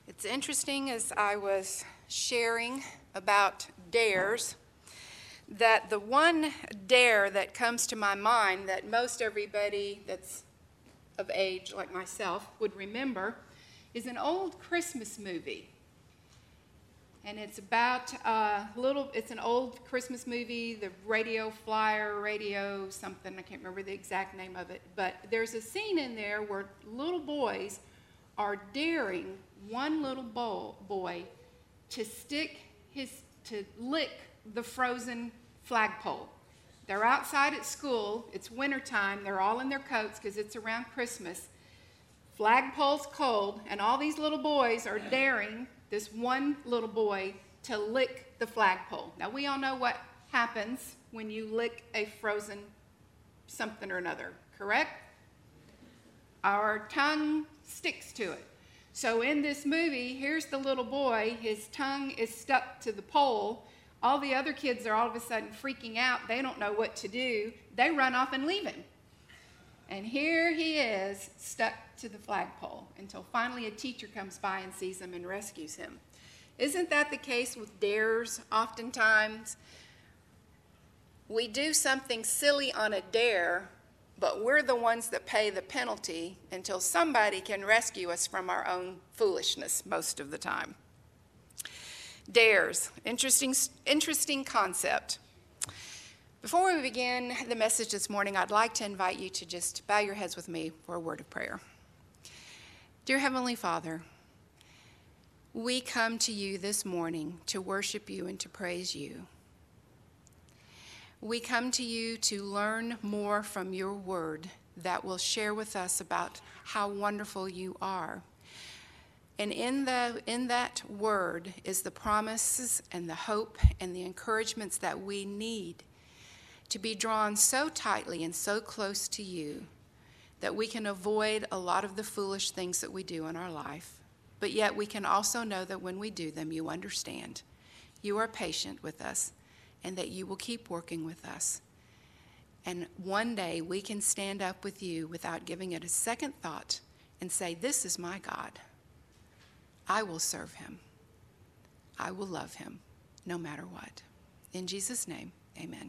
It's interesting as I was sharing about dares that the one dare that comes to my mind that most everybody that's of age like myself would remember is an old Christmas movie. And it's about it's an old Christmas movie, the radio something, I can't remember the exact name of it, but there's a scene in there where little boys are daring one little boy to lick the frozen flagpole. They're outside at school, it's wintertime, they're all in their coats because it's around Christmas. Flagpole's cold, and all these little boys are daring this one little boy to lick the flagpole. Now, we all know what happens when you lick a frozen something or another, correct? Our tongue sticks to it. So in this movie, here's the little boy, his tongue is stuck to the pole. All the other kids are all of a sudden freaking out. They don't know what to do. They run off and leave him. And here he is, stuck to the flagpole, until finally a teacher comes by and sees him and rescues him. Isn't that the case with dares oftentimes? We do something silly on a dare, but we're the ones that pay the penalty until somebody can rescue us from our own foolishness most of the time. Dares, interesting concept. Before we begin the message this morning, I'd like to invite you to just bow your heads with me for a word of prayer. Dear Heavenly Father, we come to you this morning to worship you and to praise you. We come to you to learn more from your word that will share with us about how wonderful you are. And in that word is the promises and the hope and the encouragements that we need to be drawn so tightly and so close to you that we can avoid a lot of the foolish things that we do in our life. But yet we can also know that when we do them, you understand. You are patient with us, and that you will keep working with us. And one day we can stand up with you without giving it a second thought and say, this is my God. I will serve him. I will love him no matter what. In Jesus' name, amen.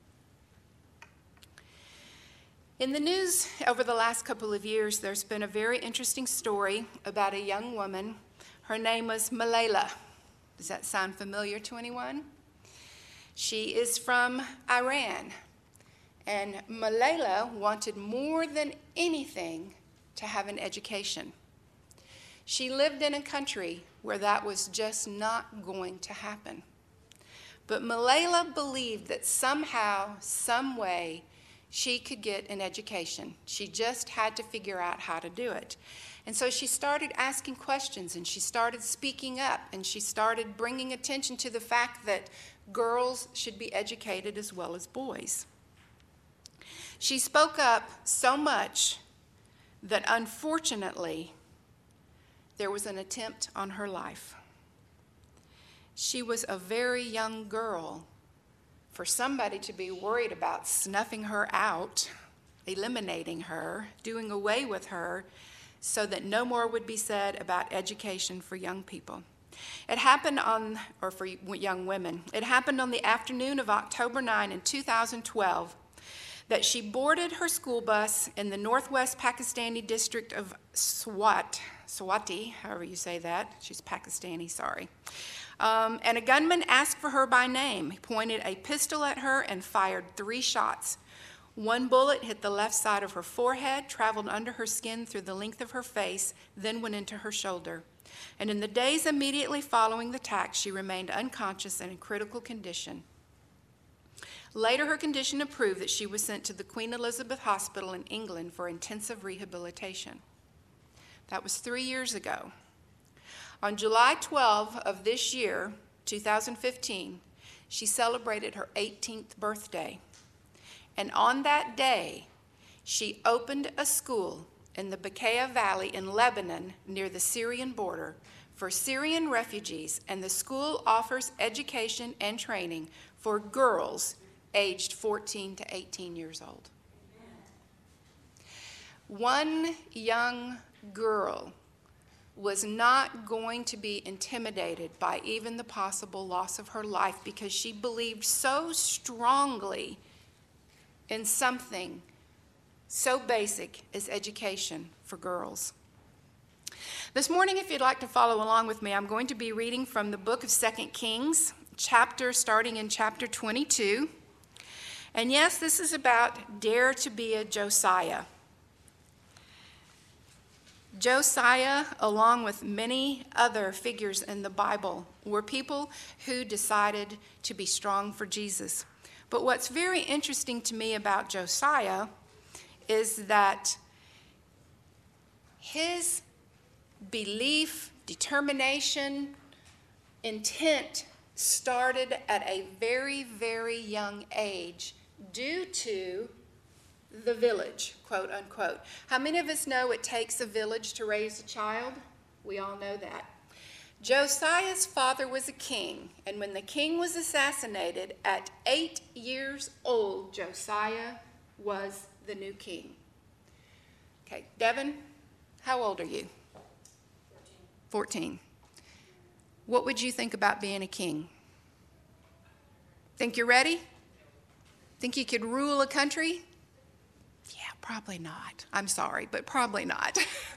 In the news over the last couple of years, there's been a very interesting story about a young woman. Her name was Malayla. Does that sound familiar to anyone? She is from Iran, and Malayla wanted more than anything to have an education. She lived in a country where that was just not going to happen. But Malayla believed that somehow, some way, she could get an education. She just had to figure out how to do it. And so she started asking questions, and she started speaking up, and she started bringing attention to the fact that girls should be educated as well as boys. She spoke up so much that unfortunately there was an attempt on her life. She was a very young girl. For somebody to be worried about snuffing her out, eliminating her, doing away with her, so that no more would be said about education for young people. It happened for young women. It happened on the afternoon of October 9 in 2012 that she boarded her school bus in the northwest Pakistani district of Swati, however you say that. She's Pakistani, sorry. And a gunman asked for her by name. He pointed a pistol at her and fired 3 shots. One bullet hit the left side of her forehead, traveled under her skin through the length of her face, then went into her shoulder. And in the days immediately following the attack, she remained unconscious and in critical condition. Later, her condition improved that she was sent to the Queen Elizabeth Hospital in England for intensive rehabilitation. That was 3 years ago. On July 12 of this year, 2015, she celebrated her 18th birthday. And on that day, she opened a school in the Bekaa Valley in Lebanon near the Syrian border for Syrian refugees, and the school offers education and training for girls aged 14 to 18 years old. One young girl was not going to be intimidated by even the possible loss of her life because she believed so strongly in something so basic as education for girls. This morning, if you'd like to follow along with me, I'm going to be reading from the book of 2 Kings, starting in chapter 22. And yes, this is about Dare to be a Josiah. Josiah, along with many other figures in the Bible, were people who decided to be strong for Jesus. But what's very interesting to me about Josiah is that his belief, determination, intent started at a very, very young age due to the village, quote unquote. How many of us know it takes a village to raise a child? We all know that. Josiah's father was a king, and when the king was assassinated at 8 years old, Josiah was the new king. Okay, Devin, how old are you? 14. What would you think about being a king? Think you're ready? Think you could rule a country? Yeah, probably not. I'm sorry, but probably not.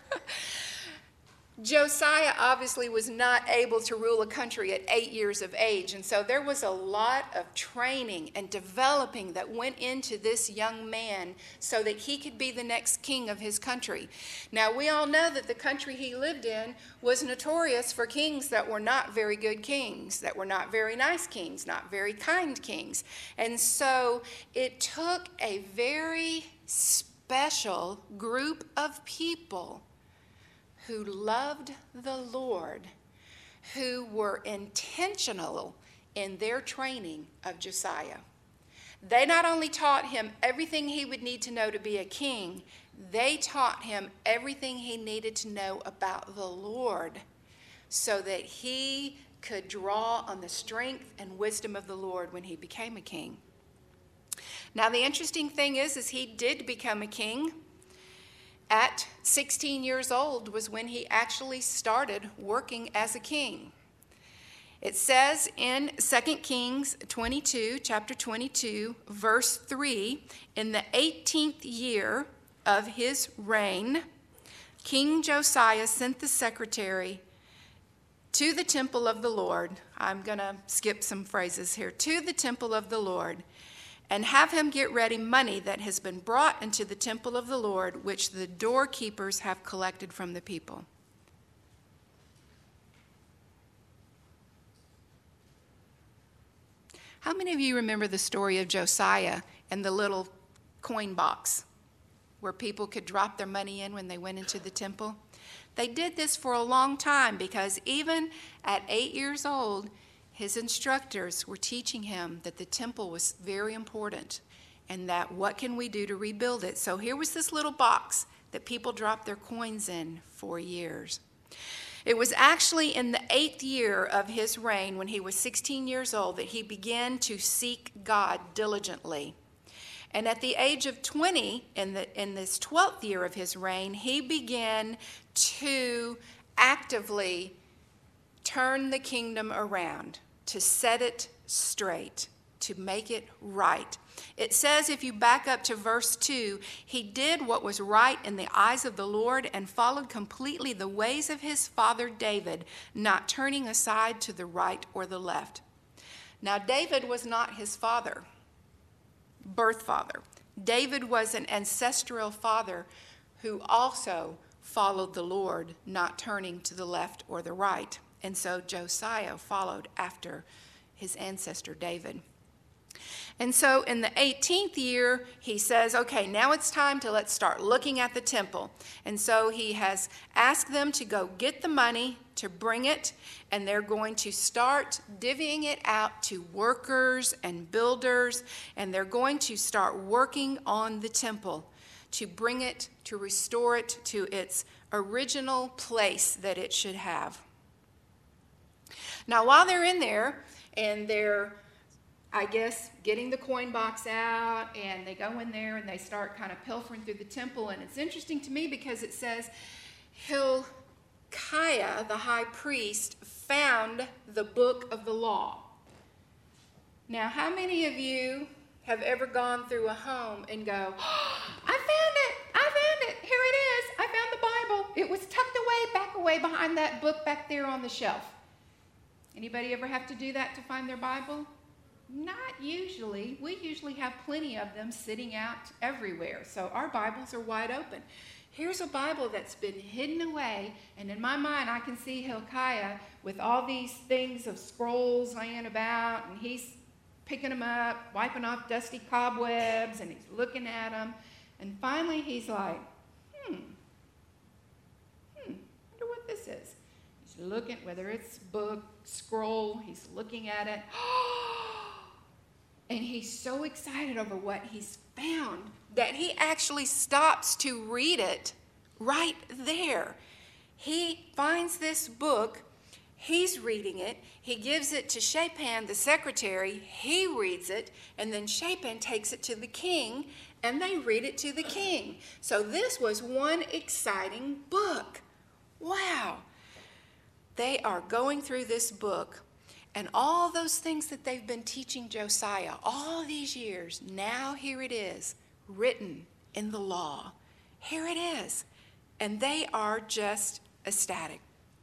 Josiah obviously was not able to rule a country at 8 years of age, and so there was a lot of training and developing that went into this young man so that he could be the next king of his country. Now, we all know that the country he lived in was notorious for kings that were not very good kings, that were not very nice kings, not very kind kings. And so it took a very special group of people who loved the Lord, who were intentional in their training of Josiah. They not only taught him everything he would need to know to be a king, they taught him everything he needed to know about the Lord so that he could draw on the strength and wisdom of the Lord when he became a king. Now, the interesting thing is he did become a king. At 16 years old was when he actually started working as a king. It says in 2 Kings 22, chapter 22, verse 3, in the 18th year of his reign, King Josiah sent the secretary to the temple of the Lord. I'm going to skip some phrases here. To the temple of the Lord, and have him get ready money that has been brought into the temple of the Lord, which the doorkeepers have collected from the people. How many of you remember the story of Josiah and the little coin box where people could drop their money in when they went into the temple? They did this for a long time because even at 8 years old, his instructors were teaching him that the temple was very important and that what can we do to rebuild it. So here was this little box that people dropped their coins in for years. It was actually in the 8th year of his reign, when he was 16 years old, that he began to seek God diligently. And at the age of 20, in this 12th year of his reign, he began to actively turn the kingdom around, to set it straight, to make it right. It says, if you back up to verse 2, he did what was right in the eyes of the Lord and followed completely the ways of his father David, not turning aside to the right or the left. Now, David was not his birth father. David was an ancestral father who also followed the Lord, not turning to the left or the right. And so Josiah followed after his ancestor David. And so in the 18th year, he says, okay, now it's time to let's start looking at the temple. And so he has asked them to go get the money, to bring it, and they're going to start divvying it out to workers and builders, and they're going to start working on the temple to bring it, to restore it to its original place that it should have. Now, while they're in there, and they're, I guess, getting the coin box out, and they go in there and they start kind of pilfering through the temple. And it's interesting to me because it says he'll Hilkiah, the high priest, found the book of the law. Now, how many of you have ever gone through a home and go, oh, I found it, here it is, I found the Bible. It was tucked away behind that book back there on the shelf. Anybody ever have to do that to find their Bible? Not usually. We usually have plenty of them sitting out everywhere, so our Bibles are wide open. Here's a Bible that's been hidden away, and in my mind I can see Hilkiah with all these things of scrolls laying about, and he's picking them up, wiping off dusty cobwebs, and he's looking at them. And finally he's like, wonder what this is. He's looking, whether it's book, scroll, he's looking at it. And he's so excited over what he's found that he actually stops to read it right there. He finds this book. He's reading it. He gives it to Shaphan, the secretary. He reads it, and then Shaphan takes it to the king, and they read it to the king. So this was one exciting book. Wow. They are going through this book, and all those things that they've been teaching Josiah all these years, now here it is, written in the law. Here it is. And they are just ecstatic.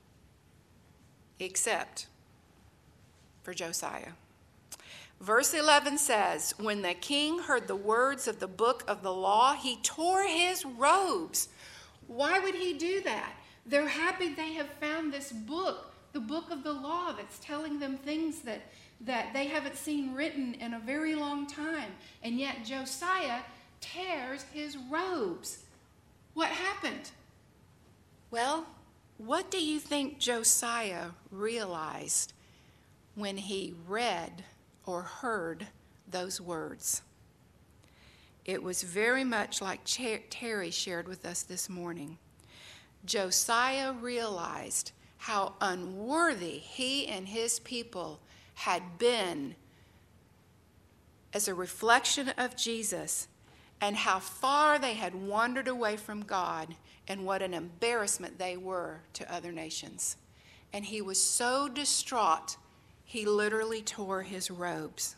Except for Josiah. Verse 11 says, when the king heard the words of the book of the law, he tore his robes. Why would he do that? They're happy they have found this book, the book of the law, that's telling them things that they haven't seen written in a very long time. And yet Josiah tears his robes. What happened? Well, what do you think Josiah realized when he read or heard those words? It was very much like Terry shared with us this morning. Josiah realized how unworthy he and his people had been as a reflection of Jesus, and how far they had wandered away from God, and what an embarrassment they were to other nations. And he was so distraught, he literally tore his robes.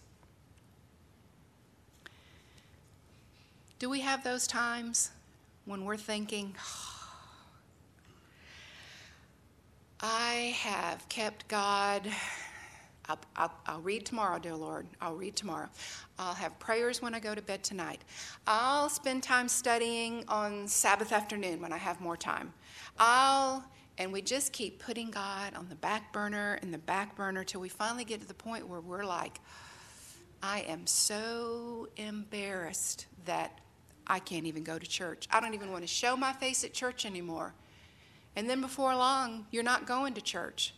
Do we have those times when we're thinking, I have kept God? I'll read tomorrow, dear Lord. I'll read tomorrow. I'll have prayers when I go to bed tonight. I'll spend time studying on Sabbath afternoon when I have more time. And we just keep putting God on the back burner till we finally get to the point where we're like, I am so embarrassed that I can't even go to church. I don't even want to show my face at church anymore. And then before long, you're not going to church.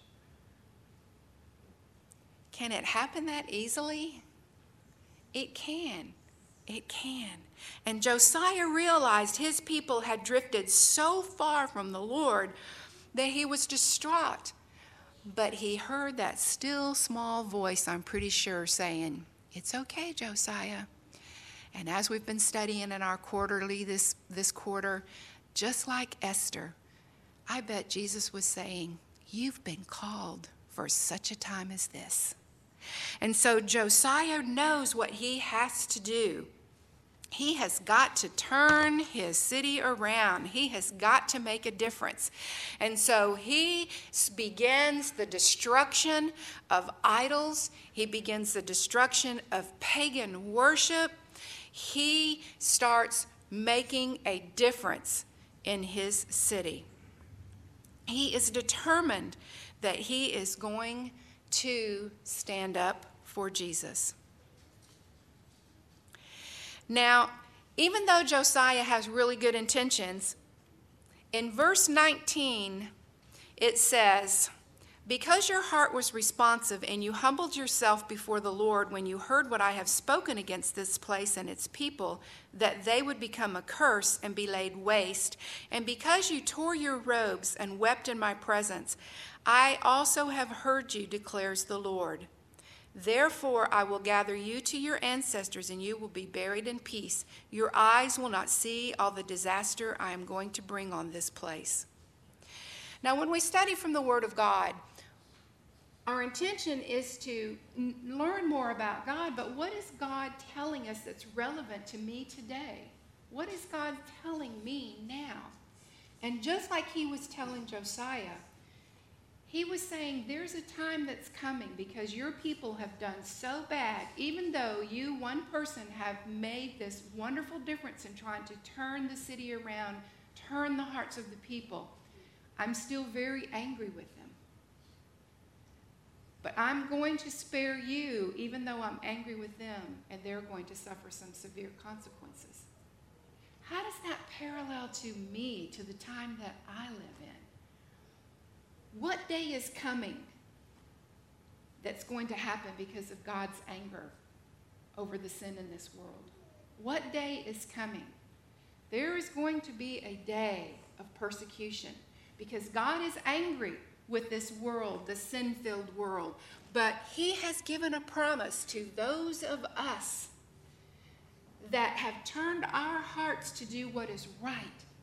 Can it happen that easily? It can. It can. And Josiah realized his people had drifted so far from the Lord that he was distraught. But he heard that still small voice, I'm pretty sure, saying, it's okay, Josiah. And as we've been studying in our quarterly this quarter, just like Esther, I bet Jesus was saying, you've been called for such a time as this. And so Josiah knows what he has to do. He has got to turn his city around. He has got to make a difference. And so he begins the destruction of idols. He begins the destruction of pagan worship. He starts making a difference in his city. He is determined that he is going to stand up for Jesus. Now, even though Josiah has really good intentions, in verse 19 it says, because your heart was responsive and you humbled yourself before the Lord when you heard what I have spoken against this place and its people, that they would become a curse and be laid waste, and because you tore your robes and wept in my presence, I also have heard you, declares the Lord. Therefore I will gather you to your ancestors, and you will be buried in peace. Your eyes will not see all the disaster I am going to bring on this place. Now, when we study from the Word of God, our intention is to learn more about God, but what is God telling us that's relevant to me today? What is God telling me now? And just like he was telling Josiah, he was saying there's a time that's coming because your people have done so bad, even though you, one person, have made this wonderful difference in trying to turn the city around, turn the hearts of the people. I'm still very angry with them. But I'm going to spare you, even though I'm angry with them, and they're going to suffer some severe consequences. How does that parallel to me, to the time that I live in? What day is coming that's going to happen because of God's anger over the sin in this world? What day is coming? There is going to be a day of persecution because God is angry with this world, the sin-filled world. But he has given a promise to those of us that have turned our hearts to do what is right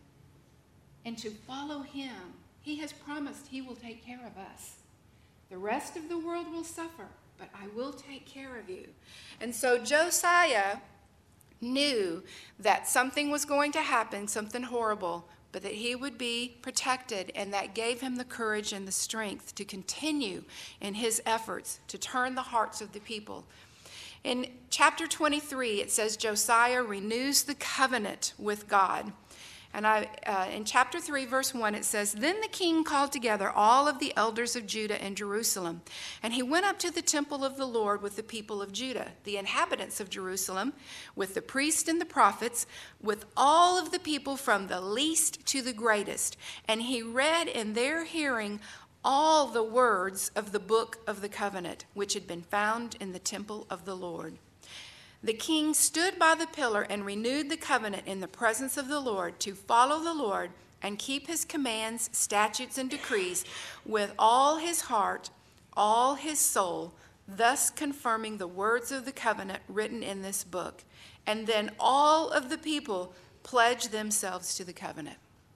and to follow him. He has promised he will take care of us. The rest of the world will suffer, but I will take care of you. And so Josiah knew that something was going to happen, something horrible, but that he would be protected, and that gave him the courage and the strength to continue in his efforts to turn the hearts of the people. In chapter 23, it says Josiah renews the covenant with God. And in chapter 3, verse 1, it says, Then the king called together all of the elders of Judah and Jerusalem, and he went up to the temple of the Lord with the people of Judah, the inhabitants of Jerusalem, with the priests and the prophets, with all of the people from the least to the greatest. And he read in their hearing all the words of the book of the covenant, which had been found in the temple of the Lord. The king stood by the pillar and renewed the covenant in the presence of the Lord to follow the Lord and keep his commands, statutes, and decrees with all his heart, all his soul, thus confirming the words of the covenant written in this book. And then all of the people pledged themselves to the covenant.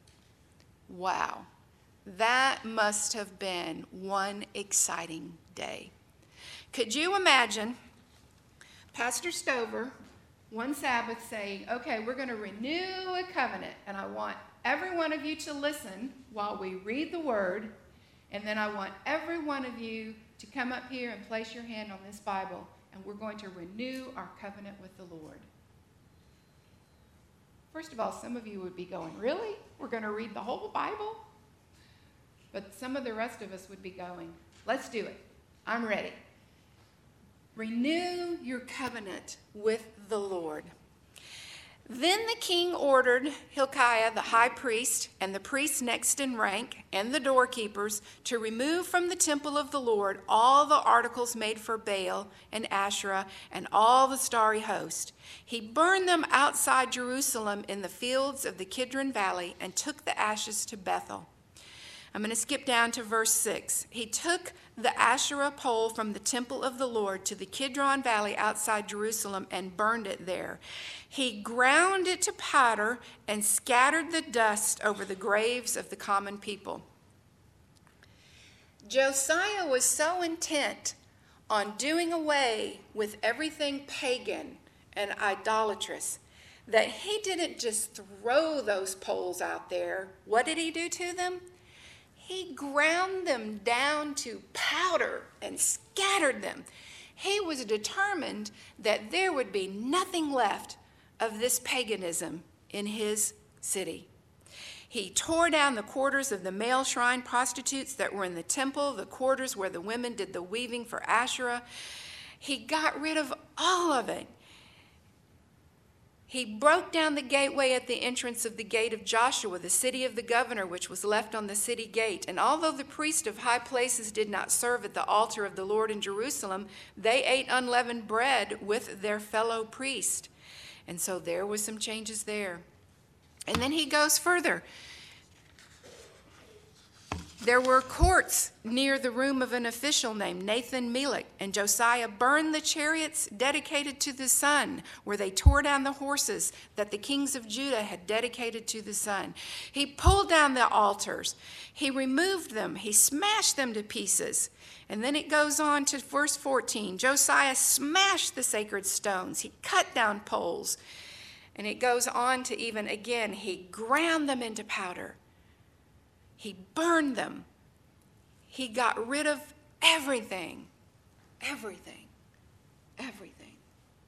Wow. That must have been one exciting day. Could you imagine Pastor Stover one Sabbath saying, okay, we're going to renew a covenant, and I want every one of you to listen while we read the word, and then I want every one of you to come up here and place your hand on this Bible, and we're going to renew our covenant with the Lord. First of all, some of you would be going, really? We're going to read the whole Bible? But some of the rest of us would be going, let's do it. I'm ready. Renew your covenant with the Lord. Then the king ordered Hilkiah, the high priest, and the priests next in rank, and the doorkeepers, to remove from the temple of the Lord all the articles made for Baal and Asherah and all the starry host. He burned them outside Jerusalem in the fields of the Kidron Valley and took the ashes to Bethel. I'm going to skip down to verse 6. He took the Asherah pole from the temple of the Lord to the Kidron Valley outside Jerusalem and burned it there. He ground it to powder and scattered the dust over the graves of the common people. Josiah was so intent on doing away with everything pagan and idolatrous that he didn't just throw those poles out there. What did he do to them? He ground them down to powder and scattered them. He was determined that there would be nothing left of this paganism in his city. He tore down the quarters of the male shrine prostitutes that were in the temple, the quarters where the women did the weaving for Asherah. He got rid of all of it. He broke down the gateway at the entrance of the gate of Joshua, the city of the governor, which was left on the city gate. And although the priests of high places did not serve at the altar of the Lord in Jerusalem, they ate unleavened bread with their fellow priest. And so there was some changes there. And then he goes further. There were courts near the room of an official named Nathan-Melech, and Josiah burned the chariots dedicated to the sun, where they tore down the horses that the kings of Judah had dedicated to the sun. He pulled down the altars. He removed them. He smashed them to pieces. And then it goes on to verse 14. Josiah smashed the sacred stones. He cut down poles. And it goes on to even again, he ground them into powder. He burned them. He got rid of everything. Everything. Everything.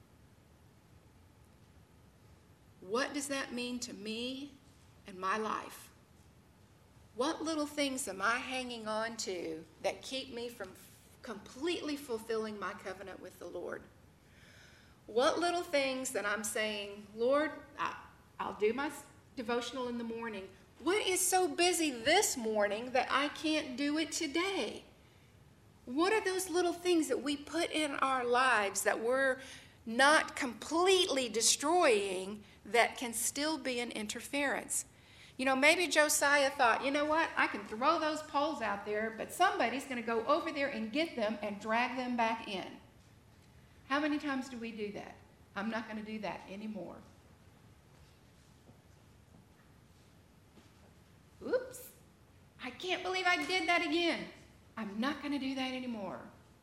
What does that mean to me and my life? What little things am I hanging on to that keep me from completely fulfilling my covenant with the Lord? What little things that I'm saying, Lord, I'll do my devotional in the morning. What is so busy this morning that I can't do it today? What are those little things that we put in our lives that we're not completely destroying that can still be an interference? You know, maybe Josiah thought, you know what, I can throw those poles out there, but somebody's going to go over there and get them and drag them back in. How many times do we do that? I'm not going to do that anymore. Oops, I can't believe I did that again. I'm not going to do that anymore.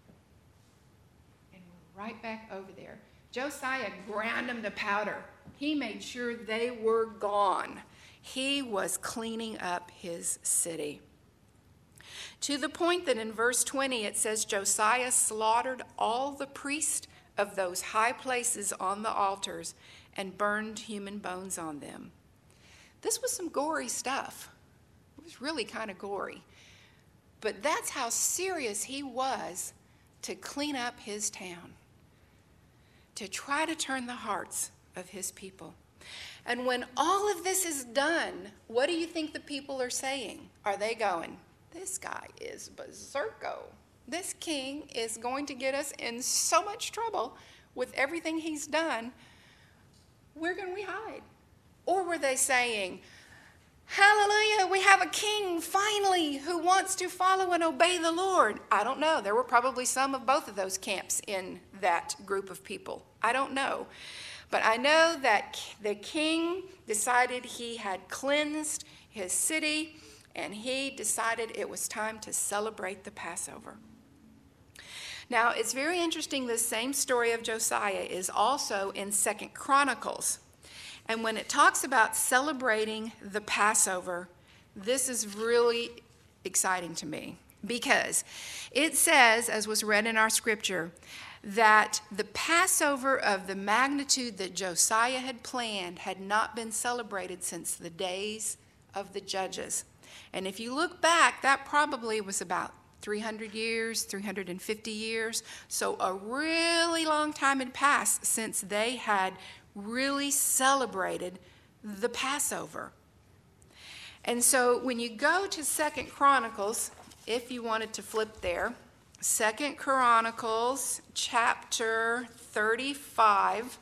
And we're right back over there. Josiah ground them to powder. He made sure they were gone. He was cleaning up his city. To the point that in verse 20 it says, Josiah slaughtered all the priests of those high places on the altars and burned human bones on them. This was some gory stuff. It was really kind of gory. But that's how serious he was to clean up his town, to try to turn the hearts of his people. And when all of this is done, what do you think the people are saying? Are they going, this guy is berserko. This king is going to get us in so much trouble with everything he's done. Where can we hide? Or were they saying, hallelujah, we have a king finally who wants to follow and obey the Lord? I don't know. There were probably some of both of those camps in that group of people. I don't know. But I know that the king decided he had cleansed his city, and he decided it was time to celebrate the Passover. Now, it's very interesting, this same story of Josiah is also in 2 Chronicles. And when it talks about celebrating the Passover, this is really exciting to me, because it says, as was read in our scripture, that the Passover of the magnitude that Josiah had planned had not been celebrated since the days of the judges. And if you look back, that probably was about 300 years, 350 years. So a really long time had passed since they had really celebrated the Passover. And so when you go to 2 Chronicles, if you wanted to flip there, 2 Chronicles chapter 35,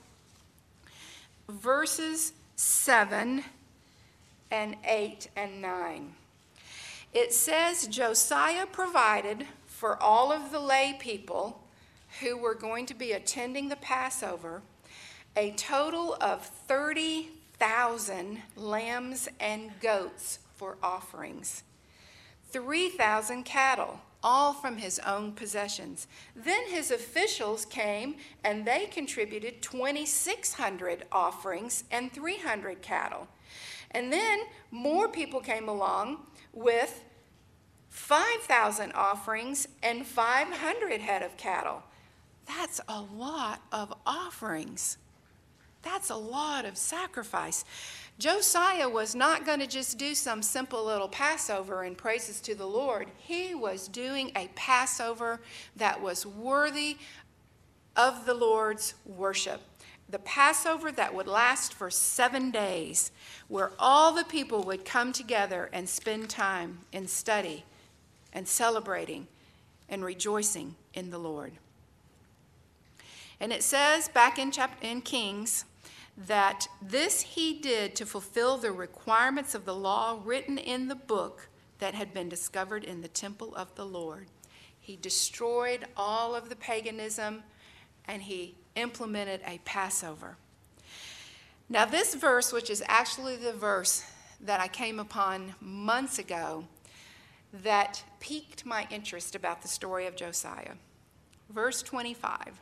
verses 7 and 8 and 9. It says, Josiah provided for all of the lay people who were going to be attending the Passover a total of 30,000 lambs and goats for offerings, 3,000 cattle, all from his own possessions. Then his officials came and they contributed 2,600 offerings and 300 cattle. And then more people came along with 5,000 offerings and 500 head of cattle. That's a lot of offerings. That's a lot of sacrifice. Josiah was not going to just do some simple little Passover and praises to the Lord. He was doing a Passover that was worthy of the Lord's worship. The Passover that would last for 7 days, where all the people would come together and spend time in study and celebrating and rejoicing in the Lord. And it says back in Kings that this he did to fulfill the requirements of the law written in the book that had been discovered in the temple of the Lord. He destroyed all of the paganism, and he implemented a Passover. Now, this verse, which is actually the verse that I came upon months ago, that piqued my interest about the story of Josiah. Verse 25.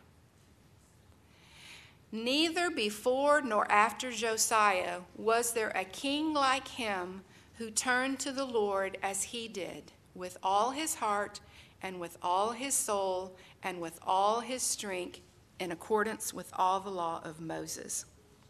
Neither before nor after Josiah was there a king like him who turned to the Lord as he did, with all his heart and with all his soul and with all his strength, in accordance with all the law of Moses.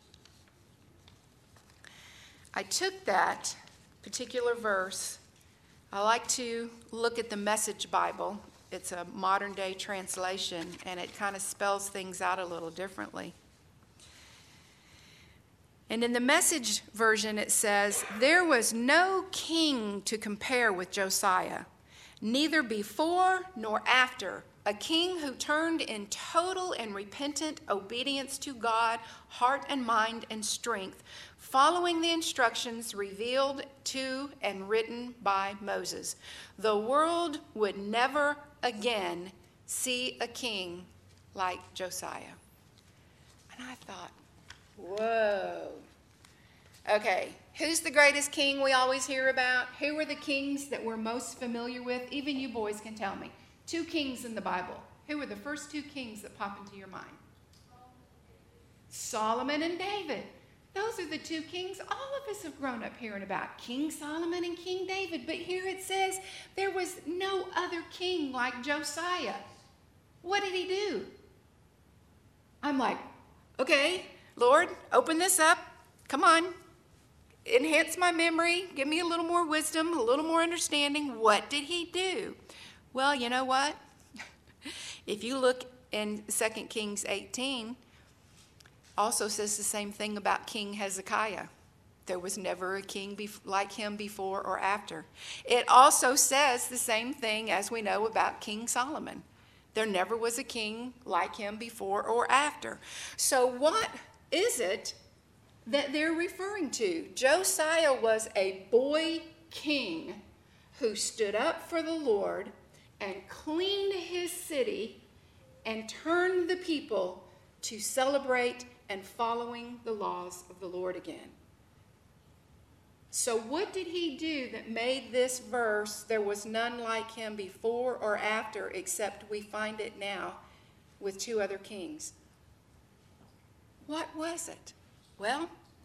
I took that particular verse. I like to look at the Message Bible. It's a modern day translation, and it kind of spells things out a little differently. And in the Message version, it says, there was no king to compare with Josiah, neither before nor after, a king who turned in total and repentant obedience to God, heart and mind and strength, following the instructions revealed to and written by Moses. The world would never again see a king like Josiah. And I thought, whoa. Okay, who's the greatest king we always hear about? Who are the kings that we're most familiar with? Even you boys can tell me. 2 kings in the Bible. Who are the first 2 kings that pop into your mind? Solomon and David. Those are the 2 kings all of us have grown up hearing about. King Solomon and King David. But here it says there was no other king like Josiah. What did he do? I'm like, okay, Lord, open this up. Come on. Enhance my memory. Give me a little more wisdom, a little more understanding. What did he do? Well, you know what? If you look in 2 Kings 18, also says the same thing about King Hezekiah. There was never a king like him before or after. It also says the same thing as we know about King Solomon. There never was a king like him before or after. So what is it that they're referring to? Josiah was a boy king who stood up for the Lord and cleaned his city and turned the people to celebrate and following the laws of the Lord again. So what did he do that made this verse, there was none like him before or after, except we find it now with 2 other kings? What was it? Well,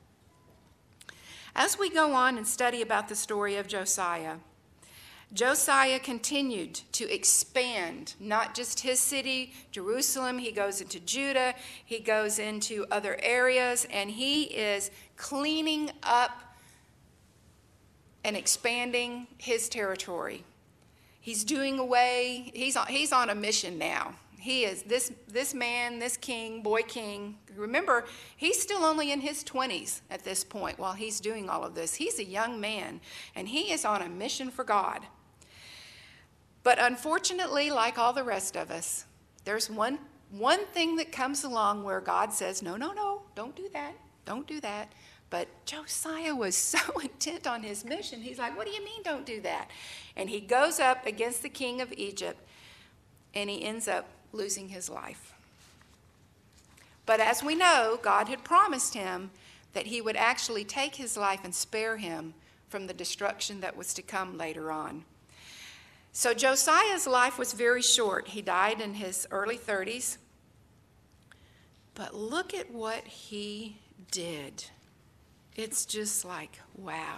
as we go on and study about the story of Josiah, Josiah continued to expand, not just his city, Jerusalem. He goes into Judah. He goes into other areas, and he is cleaning up and expanding his territory. He's doing away, he's on a mission now. He is this man, this king, boy king. Remember, he's still only in his 20s at this point while he's doing all of this. He's a young man, and he is on a mission for God. But unfortunately, like all the rest of us, there's one thing that comes along where God says, no, don't do that. Don't do that. But Josiah was so intent on his mission. He's like, what do you mean don't do that? And he goes up against the king of Egypt, and he ends up losing his life. But as we know, God had promised him that he would actually take his life and spare him from the destruction that was to come later on. So Josiah's life was very short. He died in his early 30s. But look at what he did. It's just like, wow.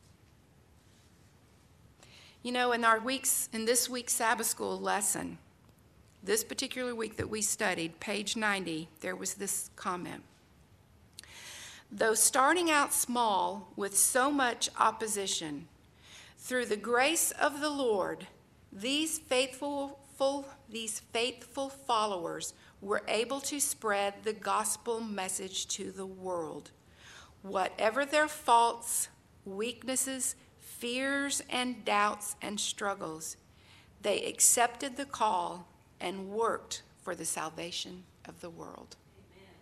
You know, in this week's Sabbath school lesson, this particular week that we studied, page 90, there was this comment. Though starting out small with so much opposition, through the grace of the Lord, these faithful followers were able to spread the gospel message to the world. Whatever their faults, weaknesses, fears, and doubts and struggles, they accepted the call and worked for the salvation of the world. Amen.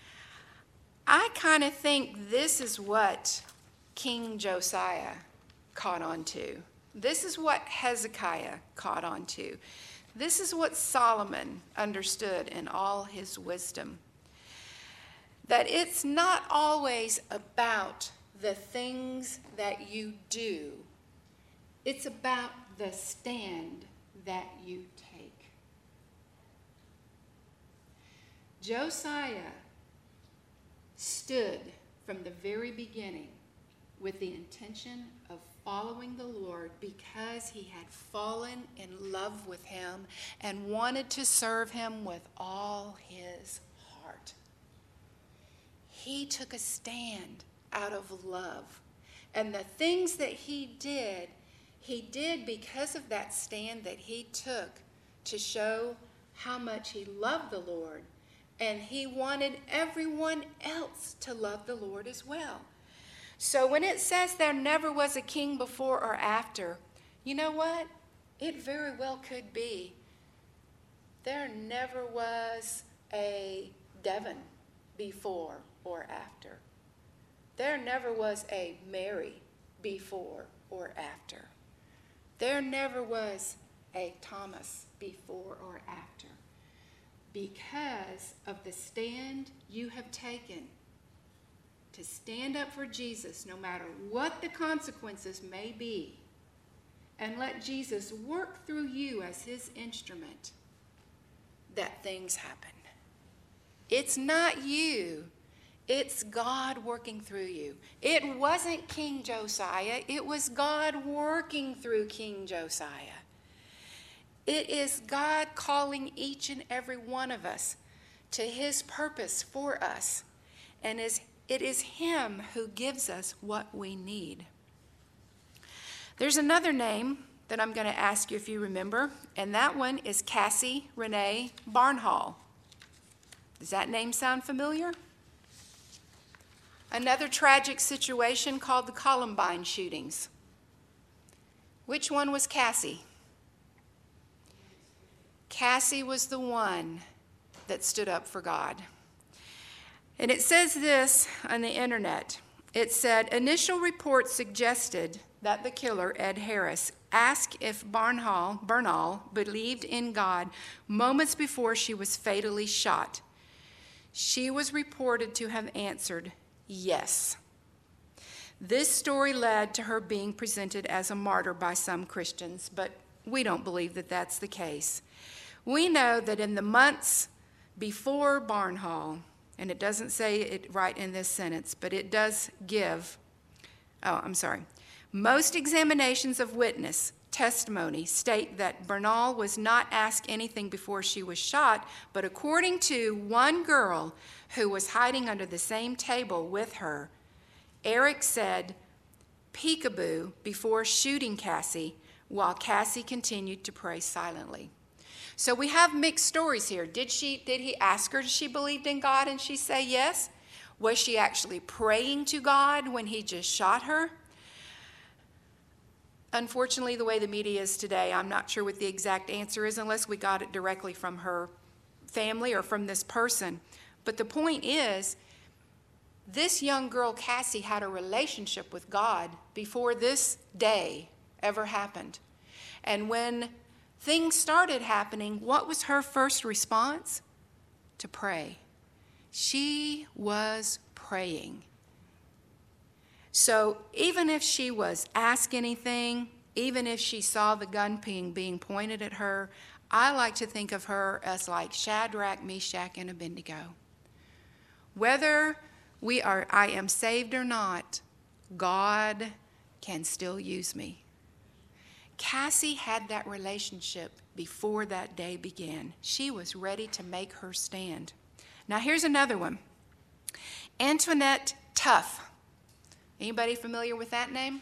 I kind of think this is what King Josiah caught on to. This is what Hezekiah caught on to. This is what Solomon understood in all his wisdom. That it's not always about the things that you do. It's about the stand that you take. Josiah stood from the very beginning with the intention of following the Lord because he had fallen in love with him and wanted to serve him with all his heart. He took a stand out of love. And the things that he did because of that stand that he took to show how much he loved the Lord. And he wanted everyone else to love the Lord as well. So when it says there never was a king before or after, you know what? It very well could be. There never was a Devon before or after. There never was a Mary before or after. There never was a Thomas before or after. Because of the stand you have taken to stand up for Jesus, no matter what the consequences may be, and let Jesus work through you as his instrument, that things happen. It's not you. It's God working through you. It wasn't King Josiah. It was God working through King Josiah. It is God calling each and every one of us to his purpose for us. And it is him who gives us what we need. There's another name that I'm going to ask you if you remember, and that one is Cassie Renee Barnhall. Does that name sound familiar? Another tragic situation called the Columbine shootings. Which one was Cassie? Cassie was the one that stood up for God. And it says this on the internet. It said, initial reports suggested that the killer, Ed Harris, asked if Bernal believed in God moments before she was fatally shot. She was reported to have answered yes. This story led to her being presented as a martyr by some Christians, but we don't believe that that's the case. We know that in the months before Barnhall, and it doesn't say it right in this sentence, but it does give, most examinations of witness testimony state that Bernal was not asked anything before she was shot, but according to one girl who was hiding under the same table with her, Eric said peekaboo before shooting Cassie while Cassie continued to pray silently. So we have mixed stories here. Did he ask her if she believed in God and she say yes? Was she actually praying to God when he just shot her? Unfortunately, the way the media is today, I'm not sure what the exact answer is unless we got it directly from her family or from this person. But the point is, this young girl, Cassie, had a relationship with God before this day ever happened. And when things started happening, what was her first response? To pray. She was praying. So even if she was asked anything, even if she saw the gun being pointed at her, I like to think of her as like Shadrach, Meshach, and Abednego. Whether I am saved or not, God can still use me. Cassie had that relationship before that day began. She was ready to make her stand. Now here's another one. Antoinette Tuff. Anybody familiar with that name?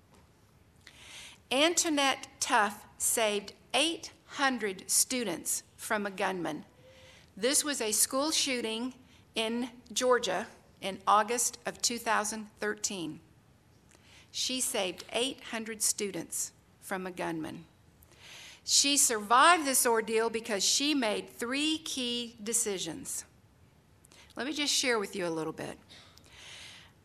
Antoinette Tuff saved 800 students from a gunman. This was a school shooting in Georgia in August of 2013. She saved 800 students from a gunman. She survived this ordeal because she made 3 key decisions. Let me just share with you a little bit.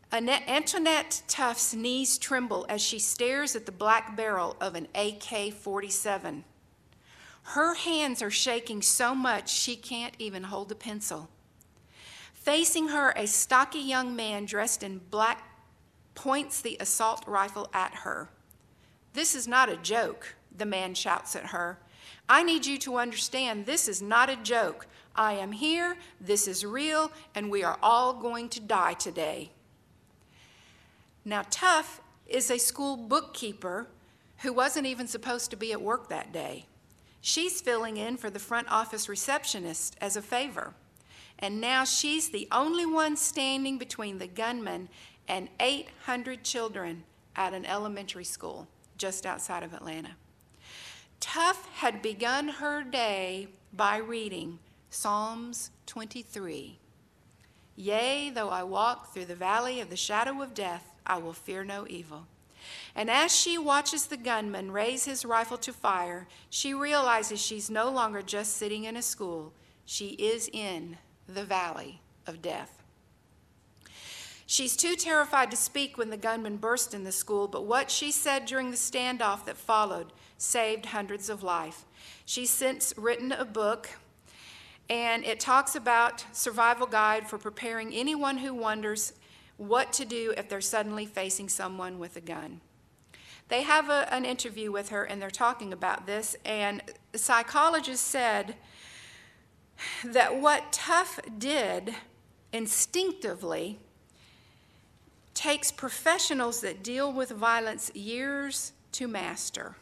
Antoinette Tuff's knees tremble as she stares at the black barrel of an AK-47. Her hands are shaking so much she can't even hold a pencil. Facing her, a stocky young man dressed in black points the assault rifle at her. "This is not a joke," the man shouts at her. "I need you to understand this is not a joke. I am here, this is real, and we are all going to die today." Now, Tuff is a school bookkeeper who wasn't even supposed to be at work that day. She's filling in for the front office receptionist as a favor. And now she's the only one standing between the gunman and 800 children at an elementary school just outside of Atlanta. Tuff had begun her day by reading Psalms 23. "Yea, though I walk through the valley of the shadow of death, I will fear no evil." And as she watches the gunman raise his rifle to fire, she realizes she's no longer just sitting in a school. She is in the valley of death. She's too terrified to speak when the gunman burst in the school, but what she said during the standoff that followed saved hundreds of lives. She's since written a book, and it talks about survival guide for preparing anyone who wonders what to do if they're suddenly facing someone with a gun. They have an interview with her, and they're talking about this, and the psychologist said that what Tuff did instinctively takes professionals that deal with violence years to master.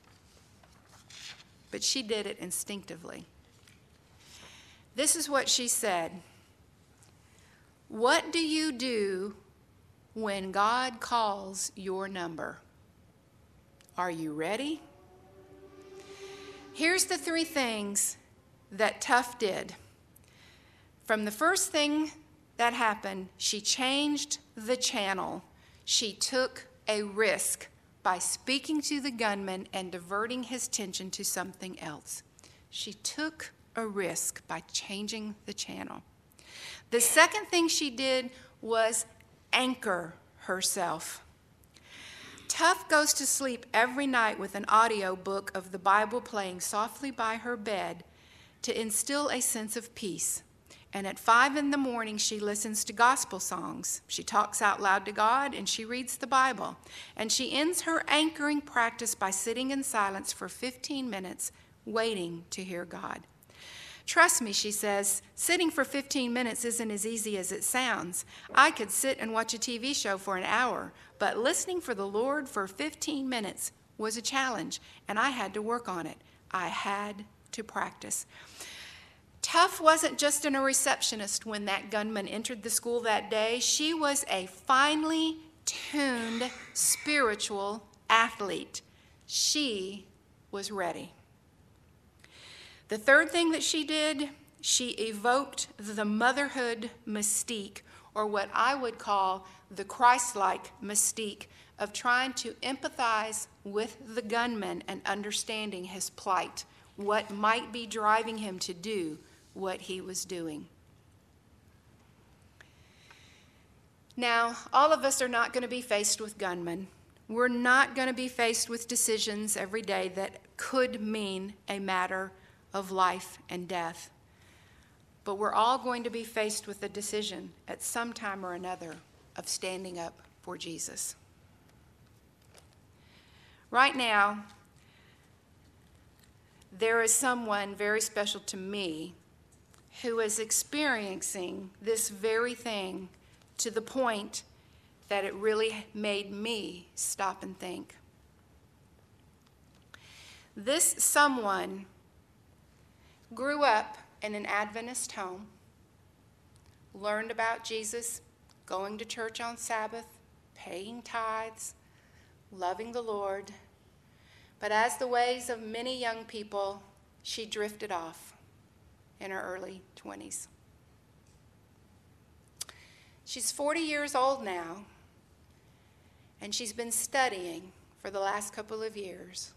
But she did it instinctively. This is what she said. "What do you do when God calls your number? Are you ready?" Here's the three things that Tuff did. From the first thing that happened, she changed the channel. She took a risk by speaking to the gunman and diverting his attention to something else. She took a risk by changing the channel. The second thing she did was anchor herself. Tuff goes to sleep every night with an audio book of the Bible playing softly by her bed to instill a sense of peace. And at 5 a.m, she listens to gospel songs. She talks out loud to God, and she reads the Bible. And she ends her anchoring practice by sitting in silence for 15 minutes, waiting to hear God. "Trust me," she says, "sitting for 15 minutes isn't as easy as it sounds. I could sit and watch a TV show for an hour, but listening for the Lord for 15 minutes was a challenge, and I had to work on it. I had to practice." Tuff wasn't just a receptionist when that gunman entered the school that day. She was a finely tuned spiritual athlete. She was ready. The third thing that she did, she evoked the motherhood mystique, or what I would call the Christ-like mystique of trying to empathize with the gunman and understanding his plight, what might be driving him to do what he was doing. Now, all of us are not going to be faced with gunmen. We're not going to be faced with decisions every day that could mean a matter of life and death. But we're all going to be faced with a decision at some time or another of standing up for Jesus. Right now, there is someone very special to me who is experiencing this very thing to the point that it really made me stop and think. This someone grew up in an Adventist home, learned about Jesus, going to church on Sabbath, paying tithes, loving the Lord. But as the ways of many young people, she drifted off in her early 20s. She's 40 years old now, and she's been studying for the last couple of years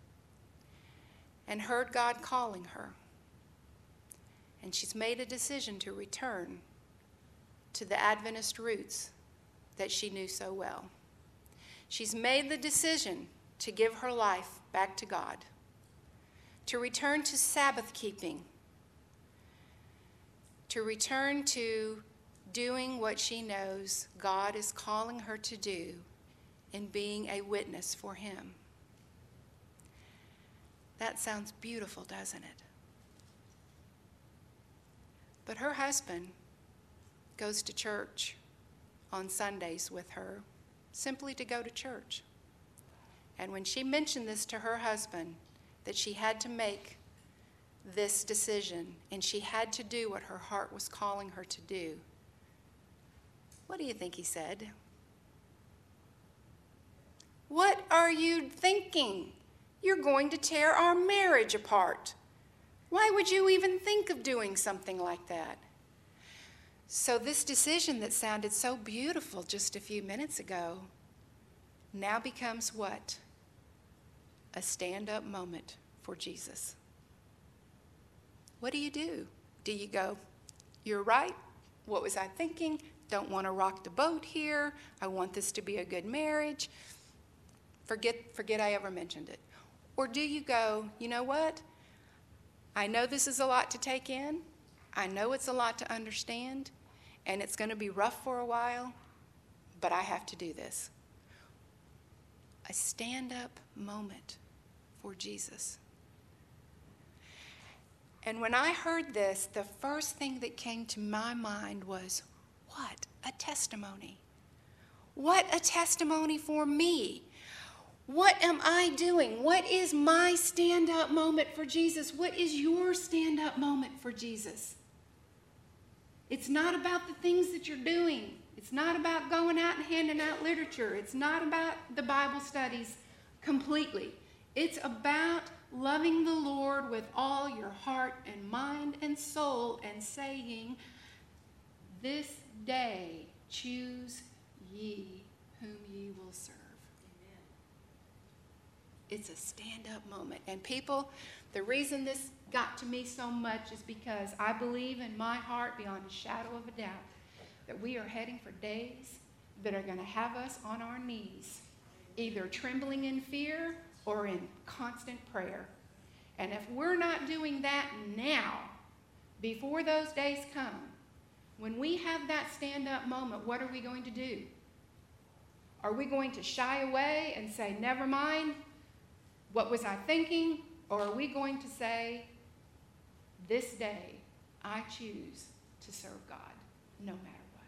and heard God calling her. And she's made a decision to return to the Adventist roots that she knew so well. She's made the decision to give her life back to God, to return to Sabbath keeping, to return to doing what she knows God is calling her to do in being a witness for Him. That sounds beautiful, doesn't it? But her husband goes to church on Sundays with her, simply to go to church. And when she mentioned this to her husband, that she had to make this decision and she had to do what her heart was calling her to do, what do you think he said? What are you thinking? You're going to tear our marriage apart. Why would you even think of doing something like that? So this decision that sounded so beautiful just a few minutes ago now becomes what? A stand-up moment for Jesus. What do? Do you go, you're right, what was I thinking? Don't want to rock the boat here. I want this to be a good marriage. Forget I ever mentioned it. Or do you go, you know what? I know this is a lot to take in. I know it's a lot to understand. And it's going to be rough for a while. But I have to do this. A stand-up moment for Jesus. And when I heard this, the first thing that came to my mind was, what a testimony. What a testimony for me. What am I doing? What is my stand-up moment for Jesus? What is your stand-up moment for Jesus? It's not about the things that you're doing. It's not about going out and handing out literature. It's not about the Bible studies completely. It's about loving the Lord with all your heart and mind and soul and saying, this day choose ye whom ye will serve. Amen. It's a stand-up moment. And people, the reason this got to me so much is because I believe in my heart beyond a shadow of a doubt that we are heading for days that are going to have us on our knees, either trembling in fear or in constant prayer. And if we're not doing that now, before those days come, when we have that stand-up moment, what are we going to do? Are we going to shy away and say, never mind, what was I thinking? Or are we going to say, this day I choose to serve God no matter what?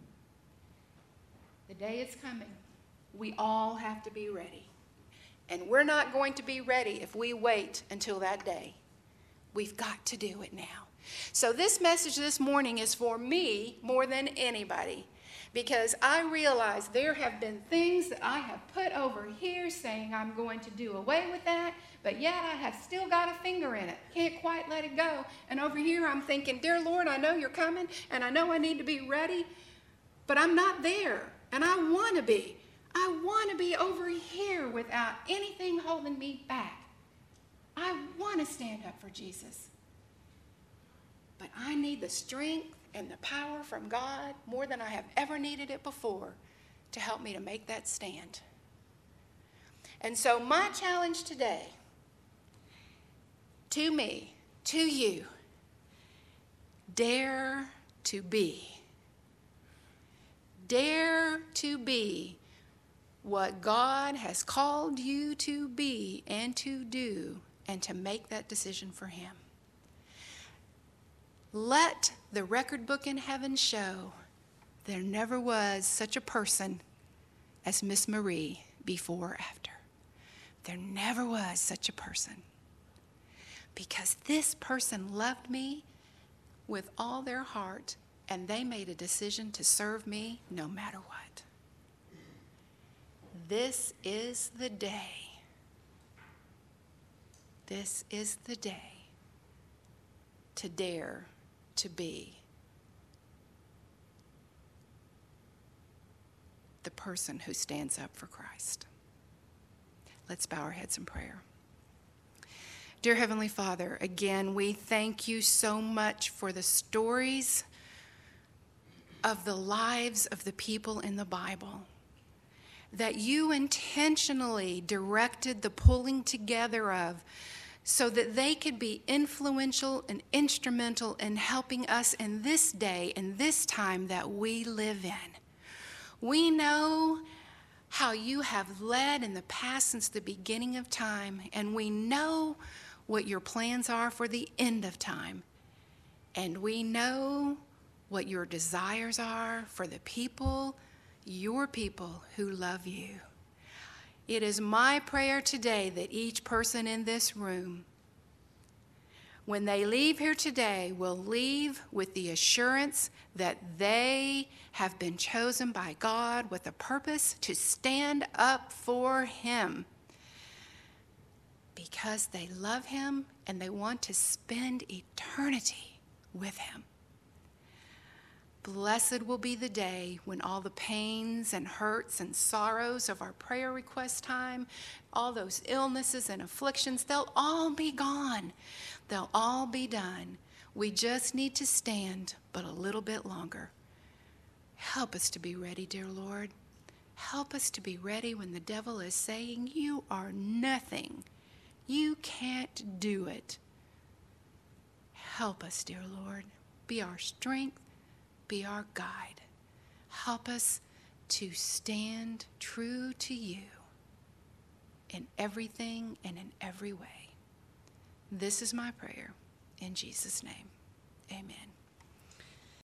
The day is coming. We all have to be ready. And we're not going to be ready if we wait until that day. We've got to do it now. So this message this morning is for me more than anybody, because I realize there have been things that I have put over here saying I'm going to do away with that, but yet I have still got a finger in it. Can't quite let it go. And over here I'm thinking, dear Lord, I know you're coming, and I know I need to be ready, but I'm not there, and I want to be. I want to be over here without anything holding me back. I want to stand up for Jesus. But I need the strength and the power from God more than I have ever needed it before to help me to make that stand. And so my challenge today, to me, to you, dare to be. Dare to be what God has called you to be and to do, and to make that decision for Him. Let the record book in heaven show there never was such a person as Miss Marie before or after. There never was such a person. Because this person loved me with all their heart, and they made a decision to serve me no matter what. This is the day. This is the day to dare to be the person who stands up for Christ. Let's bow our heads in prayer. Dear Heavenly Father, again, we thank you so much for the stories of the lives of the people in the Bible, that you intentionally directed the pulling together of so that they could be influential and instrumental in helping us in this day and this time that we live in. We know how you have led in the past since the beginning of time, and we know what your plans are for the end of time. And we know what your desires are for the people, your people who love you. It is my prayer today that each person in this room, when they leave here today, will leave with the assurance that they have been chosen by God with a purpose to stand up for Him because they love Him and they want to spend eternity with Him. Blessed will be the day when all the pains and hurts and sorrows of our prayer request time, all those illnesses and afflictions, they'll all be gone. They'll all be done. We just need to stand but a little bit longer. Help us to be ready, dear Lord. Help us to be ready when the devil is saying, you are nothing. You can't do it. Help us, dear Lord. Be our strength. Be our guide. Help us to stand true to you in everything and in every way. This is my prayer. In Jesus' name, amen.